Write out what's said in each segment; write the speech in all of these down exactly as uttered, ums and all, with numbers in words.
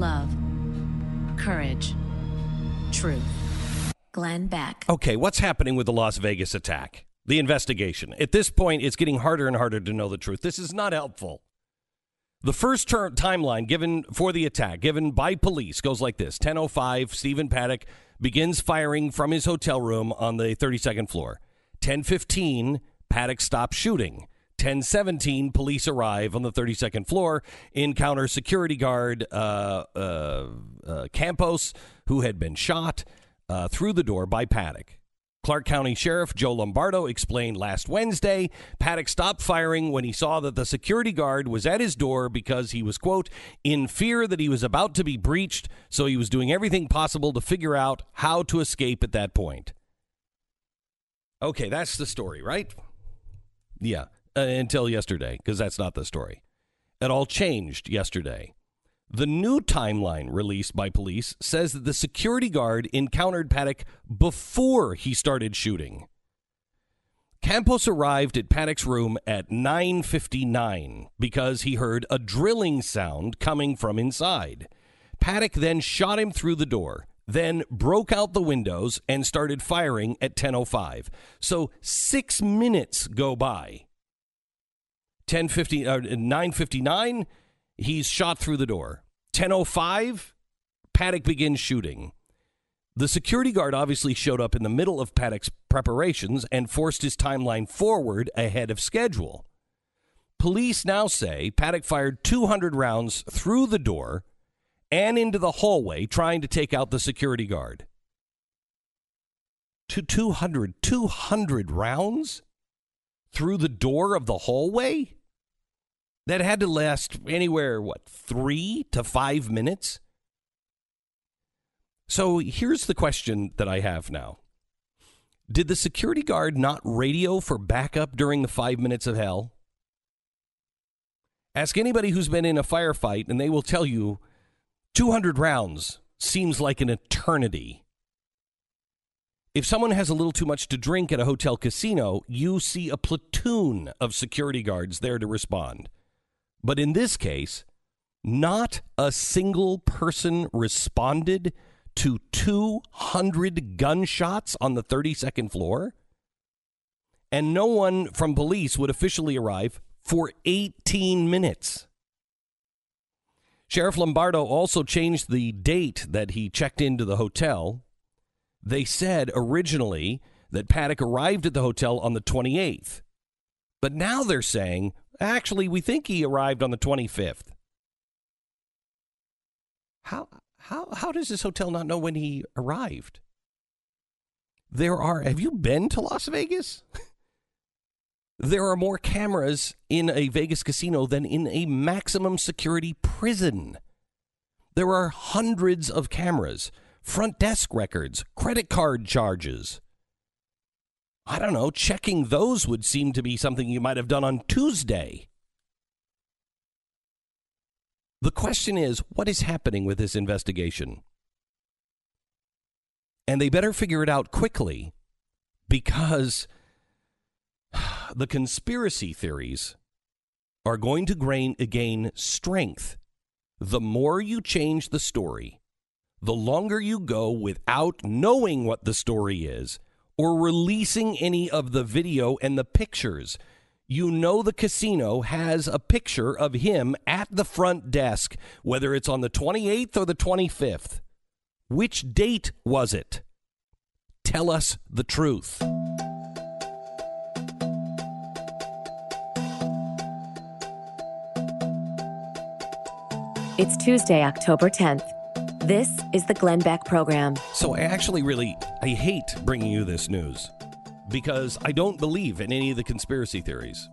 love, courage, truth. Glenn Beck. Okay, what's happening with the Las Vegas attack? The investigation. At this point, it's getting harder and harder to know the truth. This is not helpful. The first ter- timeline given for the attack, given by police, goes like this. ten oh five, Stephen Paddock begins firing from his hotel room on the thirty-second floor. ten fifteen, Paddock stops shooting. ten seventeen, police arrive on the thirty-second floor, encounter security guard uh, uh, uh, Campos, who had been shot uh, through the door by Paddock. Clark County Sheriff Joe Lombardo explained last Wednesday Paddock stopped firing when he saw that the security guard was at his door because he was, quote, in fear that he was about to be breached, so he was doing everything possible to figure out how to escape at that point. Okay, that's the story, right? Yeah, uh, until yesterday, because that's not the story. It all changed yesterday. The new timeline released by police says that the security guard encountered Paddock before he started shooting. Campos arrived at Paddock's room at nine fifty-nine because he heard a drilling sound coming from inside. Paddock then shot him through the door, then broke out the windows and started firing at ten oh five. So six minutes go by. ten fifty, uh, nine fifty-nine, he's shot through the door. ten oh five, Paddock begins shooting. The security guard obviously showed up in the middle of Paddock's preparations and forced his timeline forward ahead of schedule. Police now say Paddock fired two hundred rounds through the door and into the hallway trying to take out the security guard. To two hundred, two hundred rounds through the door of the hallway? That had to last anywhere, what, three to five minutes? So here's the question that I have now. Did the security guard not radio for backup during the five minutes of hell? Ask anybody who's been in a firefight, and they will tell you two hundred rounds seems like an eternity. If someone has a little too much to drink at a hotel casino, you see a platoon of security guards there to respond. But in this case, not a single person responded to two hundred gunshots on the thirty-second floor. And no one from police would officially arrive for eighteen minutes. Sheriff Lombardo also changed the date that he checked into the hotel. They said originally that Paddock arrived at the hotel on the twenty-eighth. But now they're saying, actually, we think he arrived on the twenty-fifth. How how how does this hotel not know when he arrived? There are, have you been to Las Vegas? There are more cameras in a Vegas casino than in a maximum security prison. There are hundreds of cameras, front desk records, credit card charges. I don't know, checking those would seem to be something you might have done on Tuesday. The question is, what is happening with this investigation? And they better figure it out quickly, because the conspiracy theories are going to gain, gain strength. The more you change the story, the longer you go without knowing what the story is or releasing any of the video and the pictures. You know the casino has a picture of him at the front desk, whether it's on the twenty-eighth or the twenty-fifth. Which date was it? Tell us the truth. It's Tuesday, October tenth. This is the Glenn Beck Program. So I actually really, I hate bringing you this news because I don't believe in any of the conspiracy theories.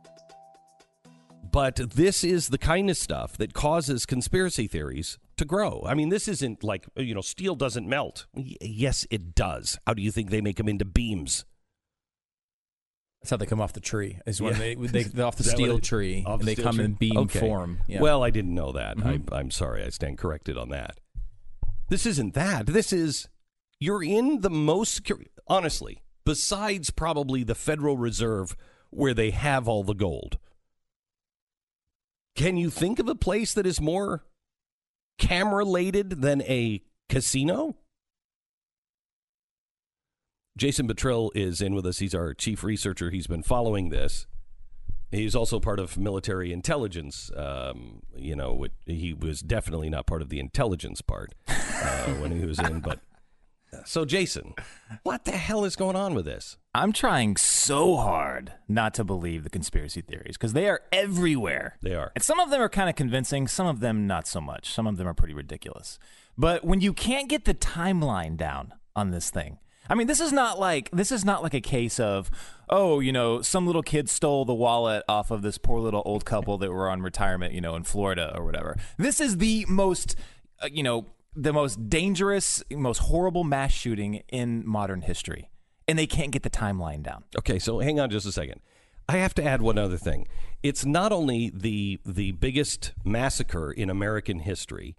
But this is the kind of stuff that causes conspiracy theories to grow. I mean, this isn't like, you know, steel doesn't melt. Y- yes, it does. How do you think they make them into beams? That's how they come off the tree. Is when Yeah. they they they're off the steel it, tree off and the they come tree? in beam Okay. form. Yeah. Well, I didn't know that. Mm-hmm. I, I'm sorry. I stand corrected on that. This isn't that. This is, you're in the most secure, honestly, besides probably the Federal Reserve where they have all the gold. Can you think of a place that is more camera-lated than a casino? Jason Buttrill is in with us. He's our chief researcher. He's been following this. He's also part of military intelligence. Um, you know, he was definitely not part of the intelligence part uh, when he was in. But so, Jason, what the hell is going on with this? I'm trying so hard not to believe the conspiracy theories because they are everywhere. They are. And some of them are kind of convincing. Some of them not so much. Some of them are pretty ridiculous. But when you can't get the timeline down on this thing, I mean, this is not like this is not like a case of, oh, you know, some little kid stole the wallet off of this poor little old couple that were on retirement, you know, in Florida or whatever. This is the most, uh, you know, the most dangerous, most horrible mass shooting in modern history. And they can't get the timeline down. Okay, so hang on just a second. I have to add one other thing. It's not only the the biggest massacre in American history,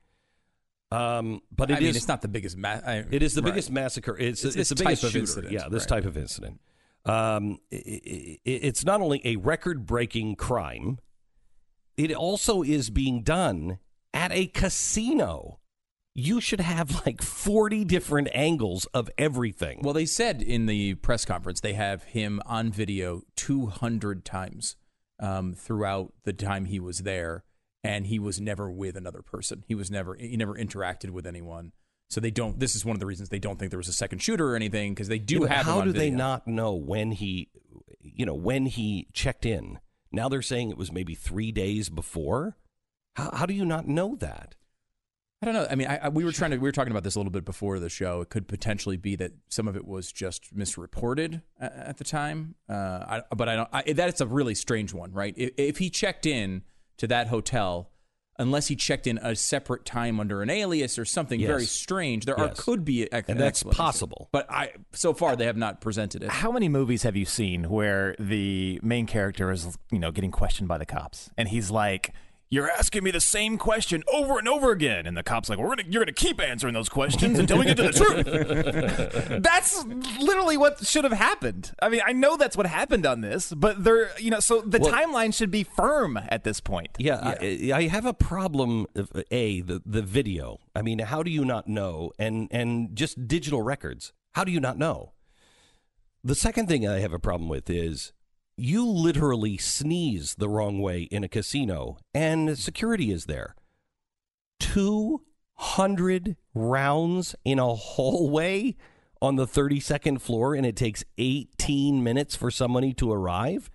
Um, but it I mean, is, it's not the biggest. Ma- I, it is the right. biggest massacre. It's, It's it's, this the biggest type of shooter. incident, Yeah, this right. type of incident. Um, it, it, it's not only a record-breaking crime, it also is being done at a casino. You should have like forty different angles of everything. Well, they said in the press conference they have him on video two hundred times um, throughout the time he was there. And he was never with another person. He was never he never interacted with anyone. So they don't. This is one of the reasons they don't think there was a second shooter or anything because they do Yeah, have. How him on do they video. not know when he, you know, when he checked in? Now they're saying it was maybe three days before. How, how do you not know that? I don't know. I mean, I, I, we were trying to we were talking about this a little bit before the show. It could potentially be that some of it was just misreported at, at the time. Uh, I, but I don't. I, that's a really strange one, right? If, if he checked in to that hotel, unless he checked in a separate time under an alias or something Yes. very strange, there Yes. are, could be, a, And an that's explanation. possible. But I, so far, they have not presented it. How many movies have you seen where the main character is, you know, getting questioned by the cops, and he's like, "You're asking me the same question over and over again," and the cop's like, "We're gonna, you're gonna keep answering those questions until we get to the truth." That's literally what should have happened. I mean, I know that's what happened on this, but they're, you know, so the Well- timeline should be firm at this point. Yeah, I, I have a problem. Of, a the the video. I mean, how do you not know? And and just digital records. How do you not know? The second thing I have a problem with is you literally sneeze the wrong way in a casino, and security is there. Two hundred rounds in a hallway on the thirty-second floor, and it takes eighteen minutes for somebody to arrive.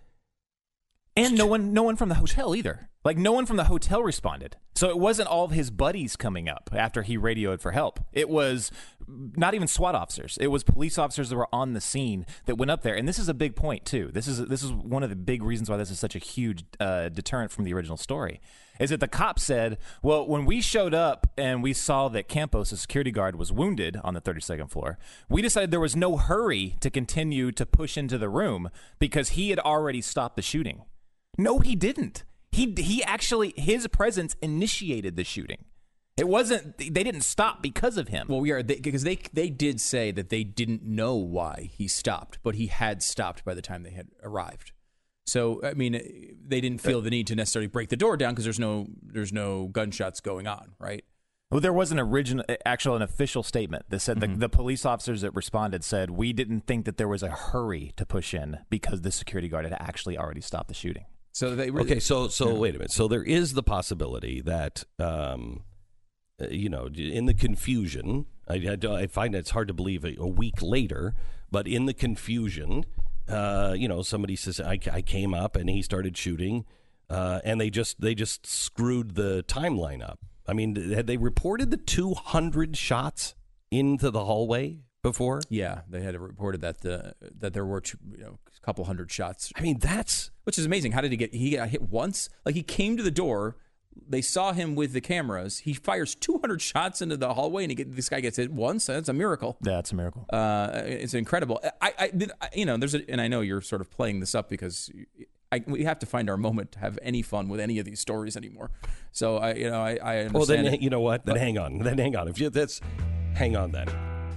And no one, no one from the hotel either. Like, no one from the hotel responded. So it wasn't all of his buddies coming up after he radioed for help. It was not even SWAT officers. It was police officers that were on the scene that went up there. And this is a big point too. This is this is one of the big reasons why this is such a huge uh, deterrent from the original story. Is that the cops said, well, when we showed up and we saw that Campos, the security guard, was wounded on the thirty-second floor, we decided there was no hurry to continue to push into the room because he had already stopped the shooting. No, he didn't. He he actually, his presence initiated the shooting. It wasn't, they didn't stop because of him. Well, we are they, because they they did say that they didn't know why he stopped, but he had stopped by the time they had arrived. So I mean, they didn't feel the need to necessarily break the door down because there's no there's no gunshots going on, right? Well, there was an original, actual, an official statement that said mm-hmm. the, the police officers that responded said, we didn't think that there was a hurry to push in because the security guard had actually already stopped the shooting. So they really, Okay, so so yeah. wait a minute. So there is the possibility that, um, uh, you know, in the confusion, I, I, don't- I find it's hard to believe a, a week later, but in the confusion, uh, you know, somebody says I, I came up and he started shooting, uh, and they just they just screwed the timeline up. I mean, had they reported the two hundred shots into the hallway before? Yeah, they had reported that the that there were two, you know, a couple hundred shots, I mean, that's which is amazing. How did he get? He got hit once. Like he came to the door, they saw him with the cameras. He fires two hundred shots into the hallway, and he get, this guy gets hit once. That's a miracle. That's a miracle. Uh, it's incredible. I, I, did- I- you know, there's a, and I know you're sort of playing this up because I, we have to find our moment to have any fun with any of these stories anymore. So I, you know, I, I understand. well. Then it. you know what? Then But- hang on. Then hang on. If you that's hang on then.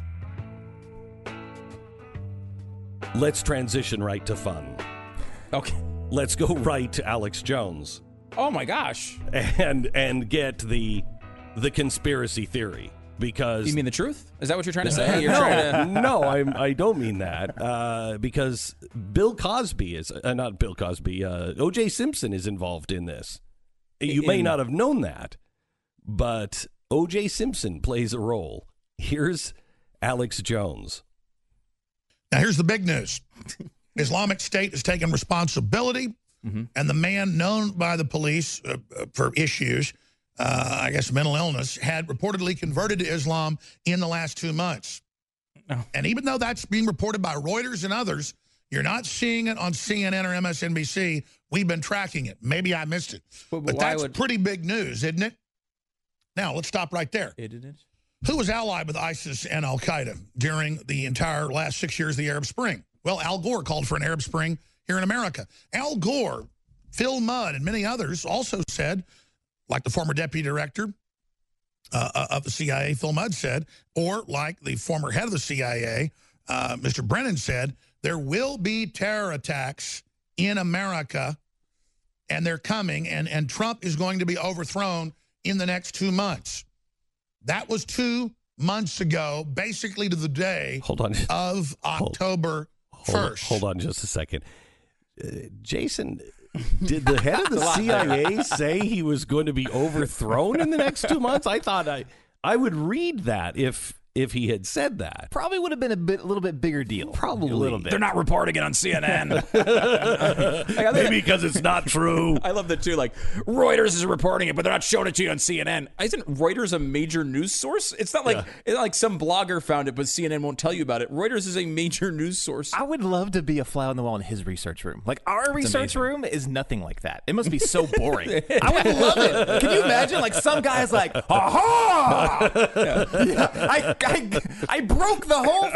Let's transition right to fun. Okay. Let's go right to Alex Jones Oh my gosh. and and get the the conspiracy theory. Because you mean the truth? Is that what you're trying to say? You're no, trying to... no, I I don't mean that. Uh, because Bill Cosby is uh, not Bill Cosby. Uh, O J Simpson is involved in this. You In- may not have known that, but O J Simpson plays a role. Here's Alex Jones. Now, here's the big news. Islamic State has taken responsibility, mm-hmm. and the man known by the police uh, for issues, uh, I guess mental illness, had reportedly converted to Islam in the last two months. Oh. And even though that's being reported by Reuters and others, you're not seeing it on C N N or M S N B C. We've been tracking it. Maybe I missed it. But, but, but that's would... pretty big news, isn't it? Now, let's stop right there. Isn't it? Who was allied with ISIS and al-Qaeda during the entire last six years of the Arab Spring? Well, Al Gore called for an Arab Spring here in America. Al Gore, Phil Mudd, and many others also said, like the former deputy director uh, of the C I A, Phil Mudd said, or like the former head of the C I A, uh, Mister Brennan said, there will be terror attacks in America, and they're coming, and, and Trump is going to be overthrown in the next two months. That was two months ago, basically to the day hold on. of October first. Hold, hold on just a second. Uh, Jason, did the head of the C I A say he was going to be overthrown in the next two months? I thought I, I would read that if if he had said that. Probably would have been a bit, a little bit bigger deal. Probably a little bit. They're not reporting it on C N N. Maybe because it's not true. I love that too. Like Reuters is reporting it, but they're not showing it to you on C N N. Isn't Reuters a major news source? It's not like yeah. it's not like some blogger found it, but C N N won't tell you about it. Reuters is a major news source. I would love to be a fly on the wall in his research room. Like our That's research amazing. room is nothing like that. It must be so boring. I would love it. Can you imagine? Like some guy's like, aha! Yeah. Yeah. I, I, I broke the whole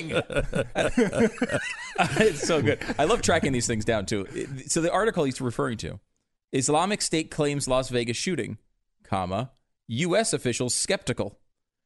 thing. It's so good. I love tracking these things down too. So the article he's referring to, Islamic State claims Las Vegas shooting, comma, U S officials skeptical.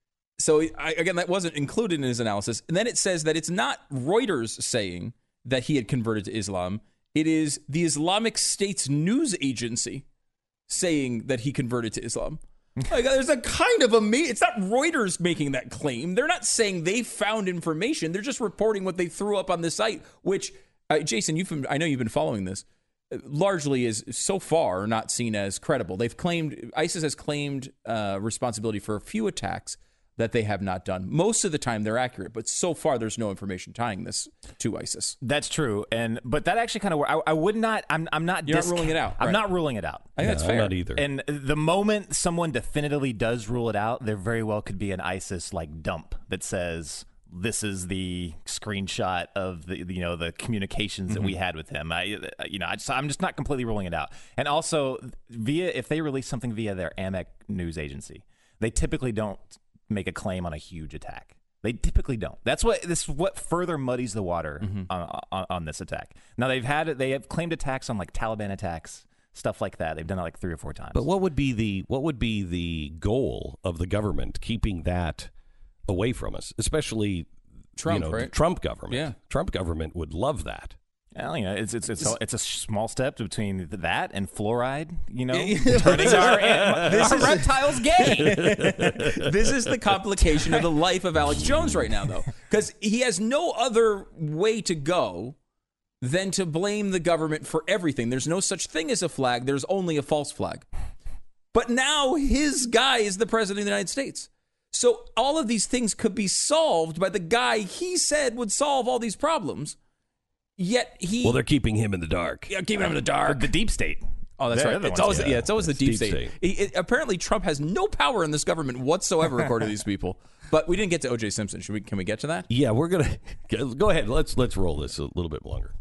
So I, again, that wasn't included in his analysis. And then it says that it's not Reuters saying that he had converted to Islam. It is the Islamic State's news agency saying that he converted to Islam. Like, there's a kind of a me. It's not Reuters making that claim. They're not saying they found information. They're just reporting what they threw up on the site, which, uh, Jason, you've been, I know you've been following this, uh, largely is so far not seen as credible. They've claimed, ISIS has claimed uh, responsibility for a few attacks that they have not done. Most of the time they're accurate, but so far there's no information tying this to ISIS. That's true, and but that actually kind of I, I would not. I'm I'm not. You're disc- not ruling it out. I'm right. not ruling it out. I think no, that's fair. I'm not either. And the moment someone definitively does rule it out, there very well could be an ISIS like dump that says this is the screenshot of the you know the communications mm-hmm. that we had with him. I you know I just, I'm just not completely ruling it out. And also via if they release something via their Amex news agency, they typically don't make a claim on a huge attack. They typically don't. That's what this is what further muddies the water mm-hmm. on, on, on this attack. Now they've had they have claimed attacks on like Taliban attacks, stuff like that. They've done it like three or four times. But what would be the what would be the goal of the government keeping that away from us, especially Trump, you know, right? the Trump government? Yeah, Trump government would love that. Well, you know, it's it's it's a, it's a small step between that and fluoride. You know, turning our, this our is, reptiles gay. This is the complication of the life of Alex Jones right now, though, because he has no other way to go than to blame the government for everything. There's no such thing as a flag. There's only a false flag. But now his guy is the president of the United States. So all of these things could be solved by the guy he said would solve all these problems. Yet he well, they're keeping him in the dark. Yeah, keeping him in the dark. The deep state. Oh, that's They're right. the It's ones, always yeah. yeah, it's always the deep, deep state. state. It, it, apparently, Trump has no power in this government whatsoever, according to these people. But we didn't get to O J Simpson. Should we? Can we get to that? Yeah, we're gonna go ahead. Let's let's roll this a little bit longer.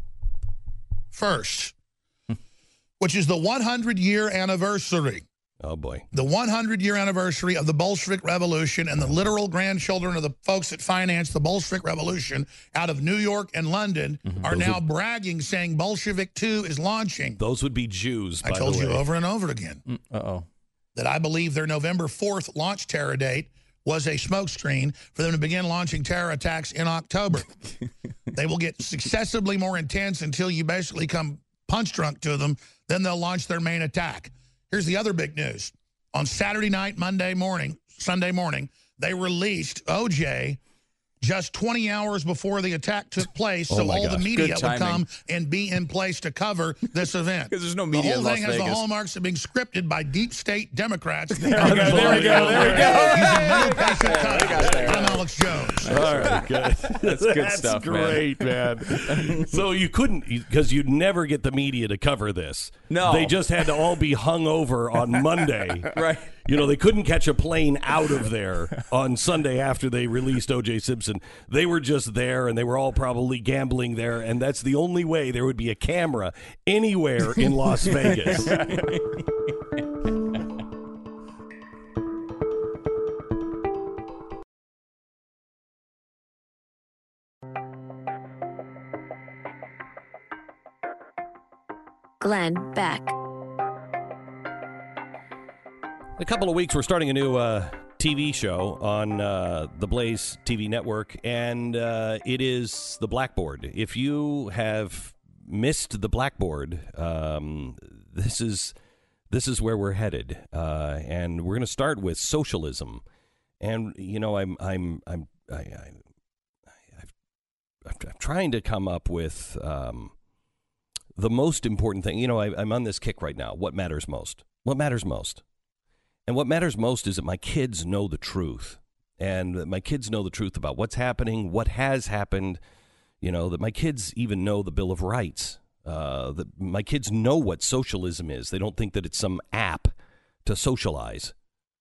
First, which is the one hundred year anniversary. Oh, boy. The one hundred year anniversary of the Bolshevik Revolution and the literal grandchildren of the folks that financed the Bolshevik Revolution out of New York and London mm-hmm. are Those now would, bragging, saying Bolshevik two is launching. Those would be Jews, by I told the way. you over and over again mm, uh-oh. that I believe their November fourth launch terror date was a smokescreen for them to begin launching terror attacks in October. They will get successively more intense until you basically come punch drunk to them. Then they'll launch their main attack. Here's the other big news. on Saturday night, Monday morning, Sunday morning, they released O J just twenty hours before the attack took place, so Oh all gosh. the media Good would timing. come and be in place to cover this event. 'Cause there's no The media whole in Las thing has the Vegas. hallmarks of being scripted by deep state Democrats. There we go, there we go, there we go. Using real patient time. I'm Alex Jones. All right, good. That's good stuff, man. great, man. So you couldn't, because you'd never get the media to cover this. No. They just had to all be hung over on Monday. Right. You know, they couldn't catch a plane out of there on Sunday after they released O J Simpson. They were just there, and they were all probably gambling there, and that's the only way there would be a camera anywhere in Las Vegas. Glenn Beck. In a couple of weeks, we're starting a new uh, T V show on uh, the Blaze T V network, and uh, it is The Blackboard. If you have missed The Blackboard, um, this is this is where we're headed, uh, and we're going to start with socialism. And you know, I'm I'm I'm I, I, I've, I'm trying to come up with um, the most important thing. You know, I, I'm on this kick right now. What matters most? What matters most? And what matters most is that my kids know the truth, and that my kids know the truth about what's happening, what has happened, you know, that my kids even know the Bill of Rights, uh, that my kids know what socialism is. They don't think that it's some app to socialize.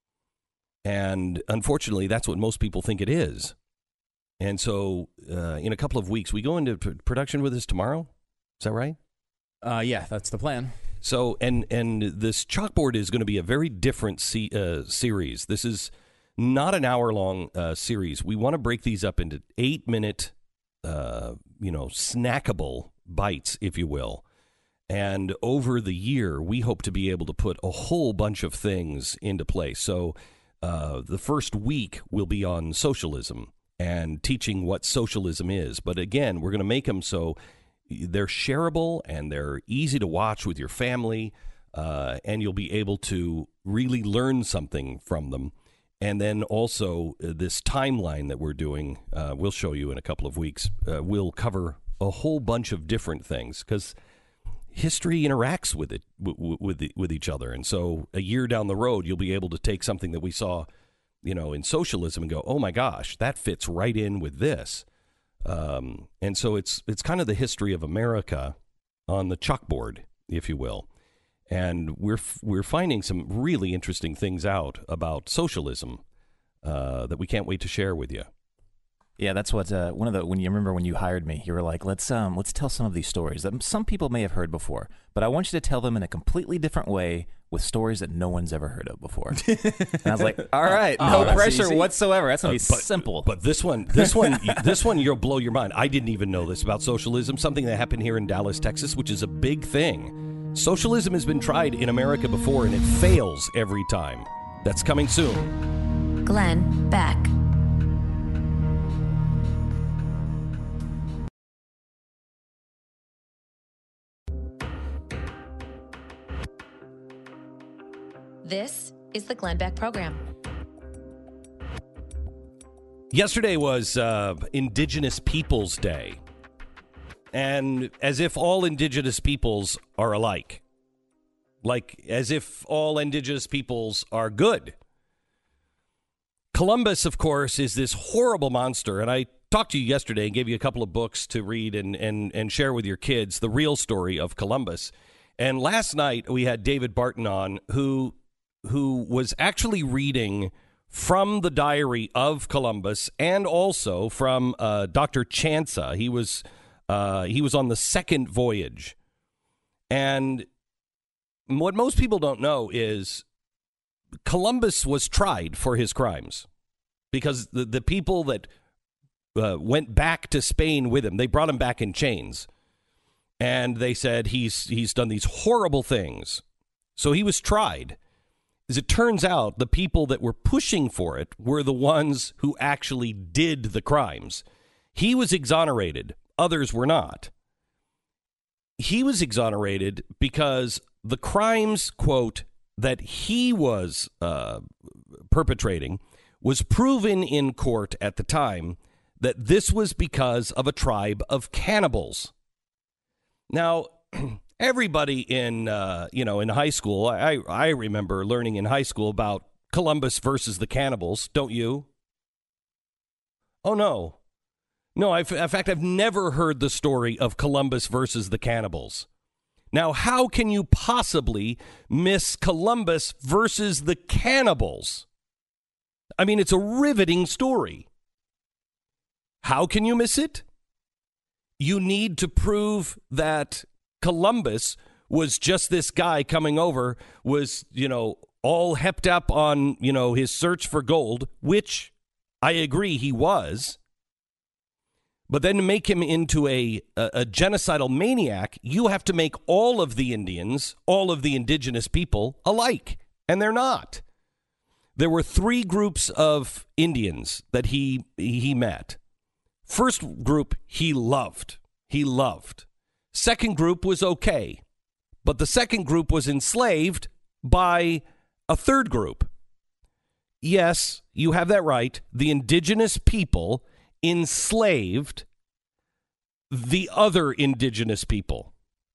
And unfortunately, that's what most people think it is. And so uh, in a couple of weeks, we go into p- production with this tomorrow. Is that right? Uh, yeah, that's the plan. So, and and this chalkboard is going to be a very different se- uh, series. This is not an hour-long uh, series. We want to break these up into eight-minute, uh, you know, snackable bites, if you will. And over the year, we hope to be able to put a whole bunch of things into place. So uh, the first week will be on socialism and teaching what socialism is. But again, we're going to make them so they're shareable and they're easy to watch with your family, uh, and you'll be able to really learn something from them. And then also uh, this timeline that we're doing, uh, we'll show you in a couple of weeks, uh, will cover a whole bunch of different things because history interacts with it w- w- with the, with each other. And so a year down the road, you'll be able to take something that we saw, you know, in socialism and go, oh my gosh, that fits right in with this. Um, and so it's it's kind of the history of America on the chalkboard, if you will. And we're f- we're finding some really interesting things out about socialism uh, that we can't wait to share with you. Yeah, that's what uh, one of the when you remember when you hired me, you were like, let's um let's tell some of these stories that some people may have heard before, but I want you to tell them in a completely different way with stories that no one's ever heard of before. And I was like, all right, no Oh, that's pressure easy. whatsoever. That's gonna be Uh, but, simple. But this one, this one, this one, you'll blow your mind. I didn't even know this about socialism. Something that happened here in Dallas, Texas, which is a big thing. Socialism has been tried in America before, and it fails every time. That's coming soon. Glenn Beck. This is the Glenn Beck Program. Yesterday was uh, Indigenous Peoples Day. And as if all indigenous peoples are alike. Like, as if all indigenous peoples are good. Columbus, of course, is this horrible monster. And I talked to you yesterday and gave you a couple of books to read and, and, and share with your kids the real story of Columbus. And last night we had David Barton on, who who was actually reading from the diary of Columbus and also from uh, Doctor Chansa. He was uh, he was on the second voyage. And what most people don't know is Columbus was tried for his crimes because the, the people that uh, went back to Spain with him, they brought him back in chains. And they said he's he's done these horrible things. So he was tried. As it turns out, the people that were pushing for it were the ones who actually did the crimes. He was exonerated. Others were not. He was exonerated because the crimes, quote, that he was uh, perpetrating was proven in court at the time that this was because of a tribe of cannibals. Now, everybody in, uh, you know, in high school, I, I remember learning in high school about Columbus versus the cannibals, don't you? Oh, no. No, I've, in fact, I've never heard the story of Columbus versus the cannibals. Now, how can you possibly miss Columbus versus the cannibals? I mean, it's a riveting story. How can you miss it? You need to prove that Columbus was just this guy coming over, was, you know, all hepped up on, you know, his search for gold, which I agree he was. But then to make him into a, a, a genocidal maniac, you have to make all of the Indians, all of the indigenous people alike. And they're not. There were three groups of Indians that he he met. First group, he loved. He loved. Second group was okay. But the second group was enslaved by a third group. Yes, you have that right. The indigenous people enslaved the other indigenous people.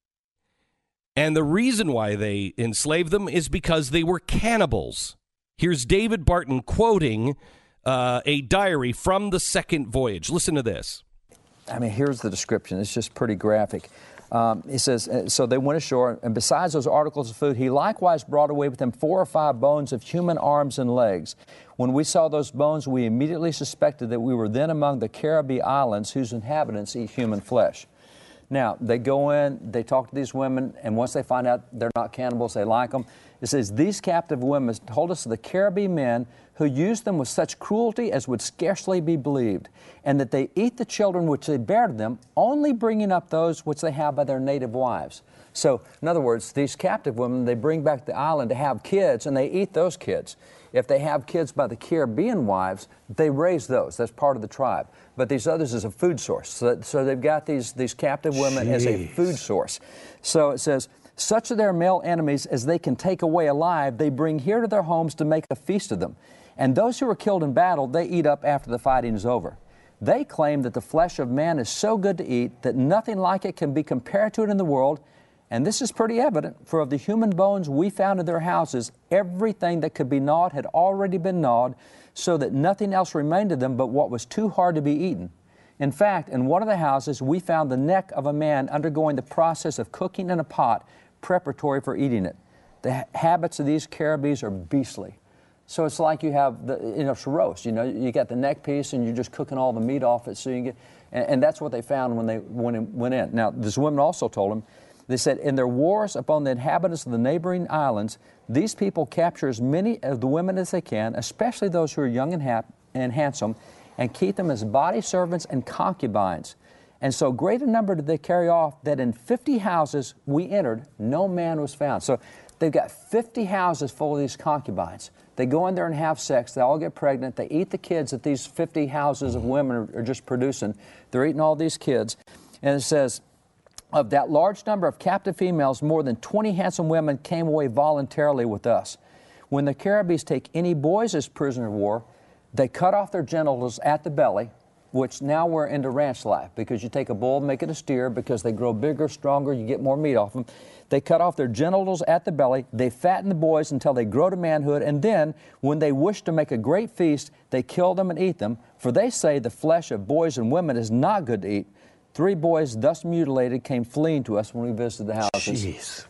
And the reason why they enslaved them is because they were cannibals. Here's David Barton quoting uh, a diary from the second voyage. Listen to this. I mean, here's the description. It's just pretty graphic. Um, he says, so they went ashore, and besides those articles of food, he likewise brought away with him four or five bones of human arms and legs. When we saw those bones, we immediately suspected that we were then among the Caribbee Islands, whose inhabitants eat human flesh. Now, they go in, they talk to these women, and once they find out they're not cannibals, they like them. It says, these captive women told us of the Caribbee men who used them with such cruelty as would scarcely be believed, and that they eat the children which they bear to them, only bringing up those which they have by their native wives. So, in other words, these captive women, they bring back to the island to have kids, and they eat those kids. If they have kids by the Caribbean wives, they raise those. That's part of the tribe. But these others is a food source. So, so they've got these, these captive women Jeez. as a food source. So it says, such of their male enemies as they can take away alive, they bring here to their homes to make a feast of them. And those who are killed in battle, they eat up after the fighting is over. They claim that the flesh of man is so good to eat that nothing like it can be compared to it in the world. And this is pretty evident, for of the human bones we found in their houses, everything that could be gnawed had already been gnawed, so that nothing else remained of them but what was too hard to be eaten. In fact, in one of the houses, we found the neck of a man undergoing the process of cooking in a pot, preparatory for eating it. The ha- habits of these Caribbees are beastly. So it's like you have, the, you know, it's roast. You know, you got the neck piece and you're just cooking all the meat off it. So you get, and, and that's what they found when they when it went in. Now, this woman also told them, they said, in their wars upon the inhabitants of the neighboring islands, these people capture as many of the women as they can, especially those who are young and, hap- and handsome, and keep them as body servants and concubines. And so great a number did they carry off that in fifty houses we entered, no man was found. So they've got fifty houses full of these concubines. They go in there and have sex. They all get pregnant. They eat the kids that these fifty houses of women are, are just producing. They're eating all these kids. And it says, of that large number of captive females, more than twenty handsome women came away voluntarily with us. When the Caribbees take any boys as prisoner of war, they cut off their genitals at the belly, which now we're into ranch life, because you take a bull, make it a steer, because they grow bigger, stronger, you get more meat off them. They cut off their genitals at the belly, they fatten the boys until they grow to manhood, and then, when they wish to make a great feast, they kill them and eat them, for they say the flesh of boys and women is not good to eat. Three boys thus mutilated came fleeing to us when we visited the houses. Jeez.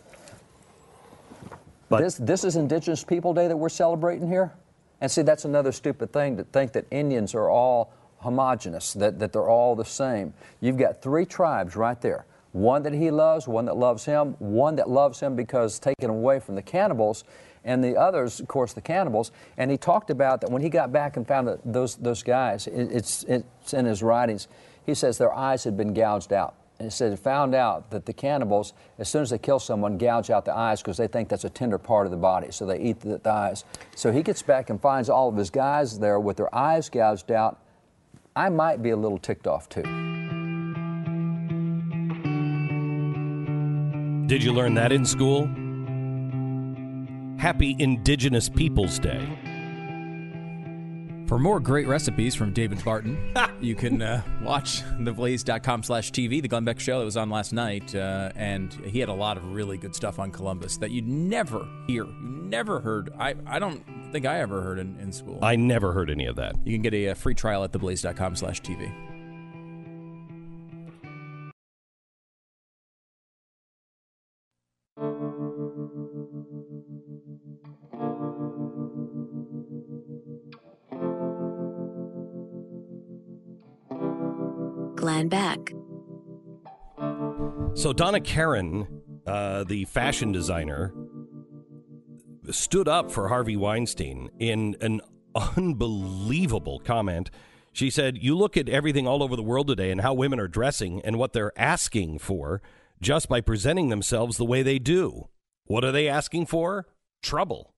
But this, this is Indigenous People Day that we're celebrating here? And see, that's another stupid thing, to think that Indians are all homogenous, that, that they're all the same. You've got three tribes right there. One that he loves, one that loves him, one that loves him because taken away from the cannibals, and the others, of course, the cannibals. And he talked about that when he got back and found that those, those guys, it, it's, it's in his writings, he says their eyes had been gouged out. And he said he found out that the cannibals, as soon as they kill someone, gouge out the eyes because they think that's a tender part of the body, so they eat the, the eyes. So he gets back and finds all of his guys there with their eyes gouged out. I might be a little ticked off, too. Did you learn that in school? Happy Indigenous Peoples Day. For more great recipes from David Barton, you can uh, watch theblaze.com slash TV, the Glenn Beck show that was on last night. Uh, and he had a lot of really good stuff on Columbus that you'd never hear. You never heard. I, I don't think I ever heard in, in school. I never heard any of that. You can get a, a free trial at theblaze.com slash TV. Glenn Beck. So Donna Karan, uh, the fashion designer, stood up for Harvey Weinstein in an unbelievable comment. She said, you look at everything all over the world today and how women are dressing and what they're asking for just by presenting themselves the way they do. What are they asking for? Trouble.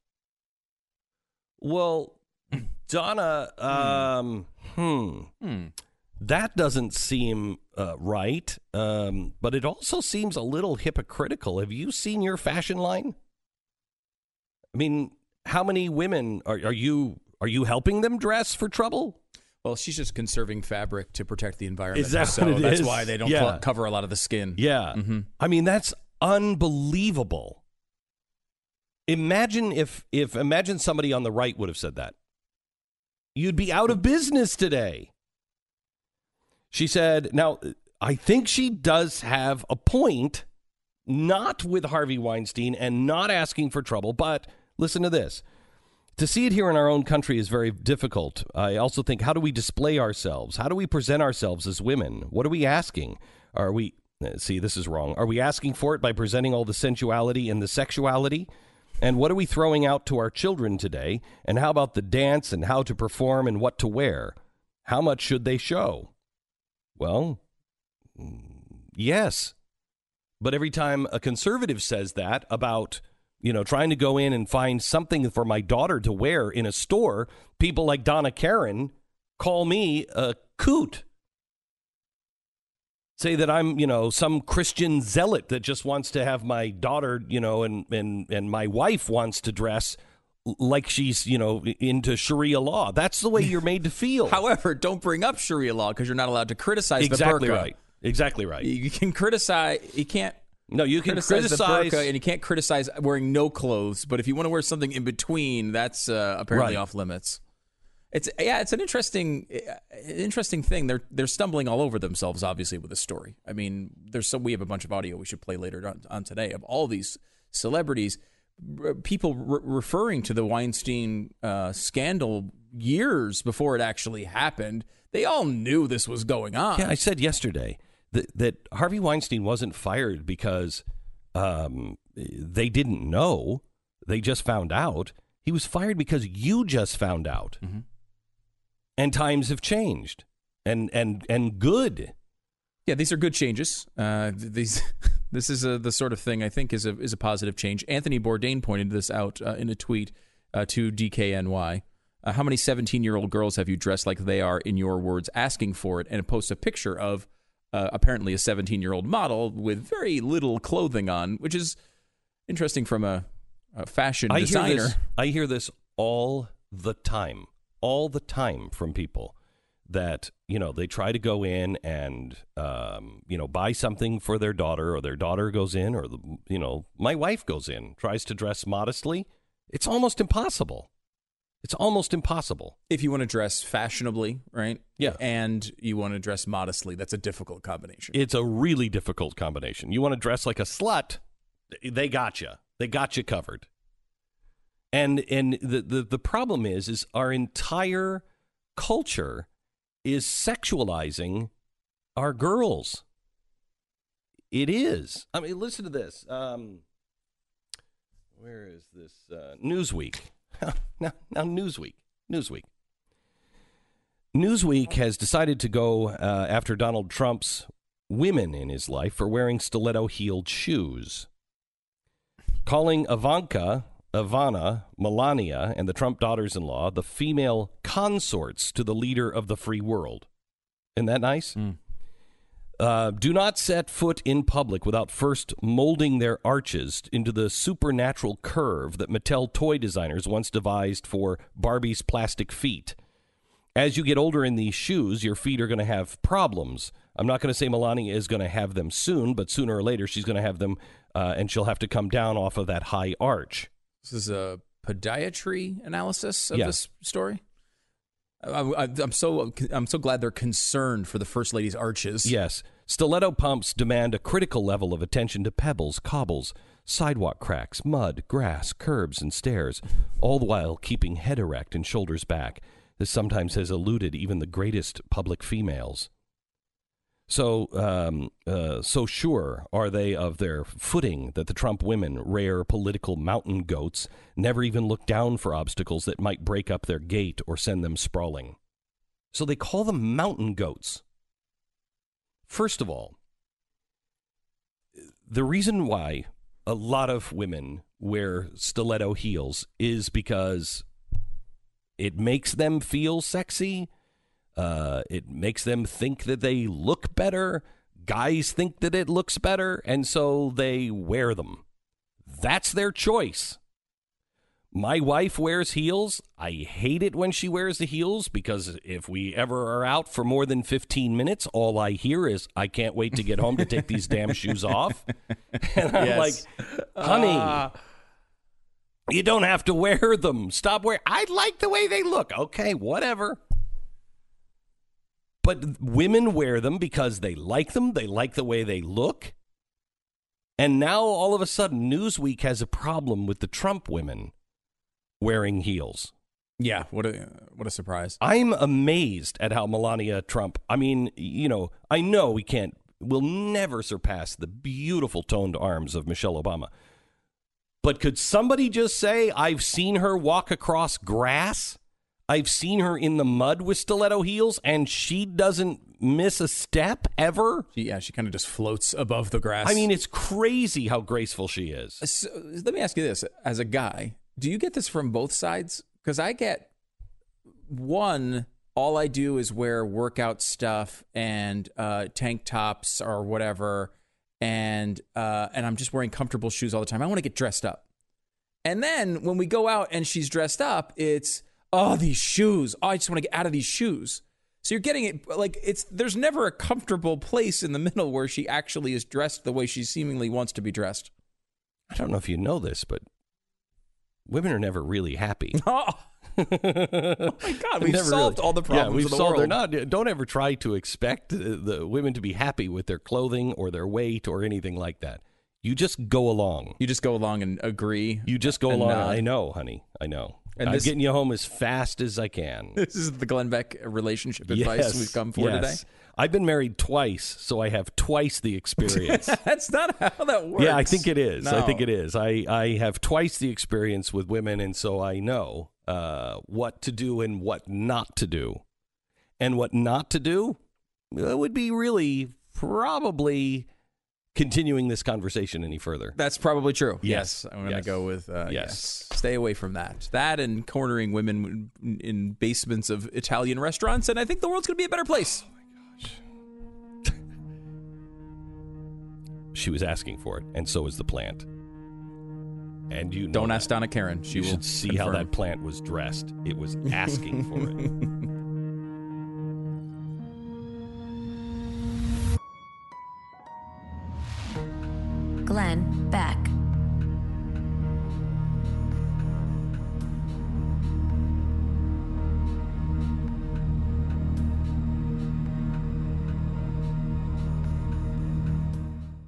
Well, Donna, um, hmm. hmm. That doesn't seem uh, right, um, but it also seems a little hypocritical. Have you seen your fashion line? I mean, how many women are, are you are you helping them dress for trouble? Well, she's just conserving fabric to protect the environment. Is that so what it that's is? why they don't Yeah. cl- cover a lot of the skin. Yeah. Mm-hmm. I mean, that's unbelievable. Imagine if if imagine somebody on the right would have said that. You'd be out of business today. She said, now, I think she does have a point, not with Harvey Weinstein and not asking for trouble, but listen to this. To see it here in our own country is very difficult. I also think, how do we display ourselves? How do we present ourselves as women? What are we asking? Are we, see, this is wrong. Are we asking for it by presenting all the sensuality and the sexuality? And what are we throwing out to our children today? And how about the dance and how to perform and what to wear? How much should they show? Well, yes. But every time a conservative says that about, you know, trying to go in and find something for my daughter to wear in a store, people like Donna Karan call me a coot. Say that I'm, you know, some Christian zealot that just wants to have my daughter, you know, and, and, and my wife wants to dress like she's, you know, into Sharia law. That's the way you're made to feel. However, don't bring up Sharia law because you're not allowed to criticize exactly the burqa. right. Exactly right. You can criticize. You can't. No, you can criticize, criticize the burqa, and you can't criticize wearing no clothes. But if you want to wear something in between, that's uh, apparently Right. off limits. It's yeah, it's an interesting, interesting thing. They're they're stumbling all over themselves, obviously, with this story. I mean, there's some. We have a bunch of audio we should play later on, on today of all these celebrities. People re- referring to the Weinstein uh, scandal years before it actually happened. They all knew this was going on. Yeah, I said yesterday that, that Harvey Weinstein wasn't fired because um, they didn't know. They just found out. He was fired because you just found out. Mm-hmm. And times have changed. And and and good. Yeah, these are good changes. Uh, these, this is a, the sort of thing I think is a is a positive change. Anthony Bourdain pointed this out uh, in a tweet uh, to D K N Y. Uh, how many seventeen-year-old girls have you dressed like they are, in your words, asking for it, and post a picture of uh, apparently a seventeen-year-old model with very little clothing on, which is interesting from a, a fashion I designer. Hear this, I hear this all the time, all the time from people. That, you know, they try to go in and, um, you know, buy something for their daughter, or their daughter goes in, or, the, you know, my wife goes in, tries to dress modestly. It's almost impossible. It's almost impossible. If you want to dress fashionably, right? Yeah. And you want to dress modestly, that's a difficult combination. It's a really difficult combination. You want to dress like a slut, they got you. They got you covered. And and the, the, the problem is, is our entire culture is sexualizing our girls. It is. I mean, listen to this. Um, where is this? Uh, Newsweek. now, now, Newsweek. Newsweek. Newsweek has decided to go uh, after Donald Trump's women in his life for wearing stiletto-heeled shoes, calling Ivanka, Ivana, Melania, and the Trump daughters-in-law the female consorts to the leader of the free world. Isn't that nice? Mm. Uh, do not set foot in public without first molding their arches into the supernatural curve that Mattel toy designers once devised for Barbie's plastic feet. As you get older in these shoes, your feet are going to have problems. I'm not going to say Melania is going to have them soon, but sooner or later she's going to have them, uh, and she'll have to come down off of that high arch. This is a podiatry analysis of Yeah. this story. I, I, I'm so I'm so glad they're concerned for the First Lady's arches. Yes. Stiletto pumps demand a critical level of attention to pebbles, cobbles, sidewalk cracks, mud, grass, curbs, and stairs, all the while keeping head erect and shoulders back. This sometimes has eluded even the greatest public females. So, um, uh, so sure are they of their footing that the Trump women, rare political mountain goats, never even look down for obstacles that might break up their gait or send them sprawling. So they call them mountain goats. First of all, the reason why a lot of women wear stiletto heels is because it makes them feel sexy. Uh, it makes them think that they look better. Guys think that it looks better, and so they wear them. That's their choice. My wife wears heels. I hate it when she wears the heels because if we ever are out for more than fifteen minutes, all I hear is, I can't wait to get home to take these damn shoes off. And I'm Yes. like, honey, Uh, you don't have to wear them. Stop wearing. I like the way they look. Okay, whatever. But women wear them because they like them. They like the way they look. And now all of a sudden, Newsweek has a problem with the Trump women wearing heels. yeah, what a what a surprise. I'm amazed at how Melania Trump, I mean, you know, I know we can't, we'll never surpass the beautiful toned arms of Michelle Obama. But could somebody just say, I've seen her walk across grass? I've seen her in the mud with stiletto heels, and she doesn't miss a step ever? She, yeah, she kind of just floats above the grass. I mean, it's crazy how graceful she is. So, let me ask you this. As a guy, do you get this from both sides? Because I get, one, all I do is wear workout stuff and uh, tank tops or whatever, and uh, and I'm just wearing comfortable shoes all the time. I want to get dressed up. And then when we go out and she's dressed up, it's, oh, these shoes. Oh, I just want to get out of these shoes. So you're getting it, like, it's, there's never a comfortable place in the middle where she actually is dressed the way she seemingly wants to be dressed. I don't know if you know this, but women are never really happy. Oh, oh my God, we've Never solved really. all the problems yeah, we've of the solved, world. They're not, don't ever try to expect the, the women to be happy with their clothing or their weight or anything like that. You just go along. You just go along and agree. You just go and along. nod. I know, honey. I know. And I'm this- getting you home as fast as I can. This is the Glenn Beck relationship advice Yes, we've come for yes. I've been married twice, so I have twice the experience. today. That's not how that works. Yeah, I think it is. I No. think it is. I, I have twice the experience with women, and so I know uh, what to do and what not to do. And what not to do uh, would be really probably continuing this conversation any further. That's probably true. Yes. Yes, I'm going to Yes. go with uh, yes. Yes. Stay away from that. That and cornering women in- in basements of Italian restaurants, and I think the world's going to be a better place. She was asking for it, and so is the plant. And you know Don't that. ask Donna Karen. She You will should see how confirm. that plant was dressed. It was asking for it. Glenn